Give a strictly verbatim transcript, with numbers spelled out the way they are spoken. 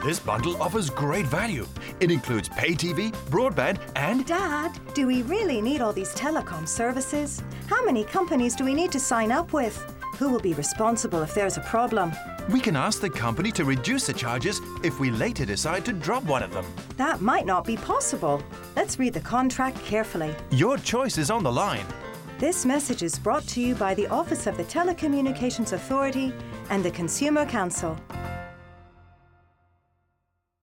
This bundle offers great value. It includes pay T V, broadband, and... Dad, do we really need all these telecom services? How many companies do we need to sign up with? Who will be responsible if there's a problem? We can ask the company to reduce the charges if we later decide to drop one of them. That might not be possible. Let's read the contract carefully. Your choice is on the line. This message is brought to you by the Office of the Telecommunications Authority and the Consumer Council.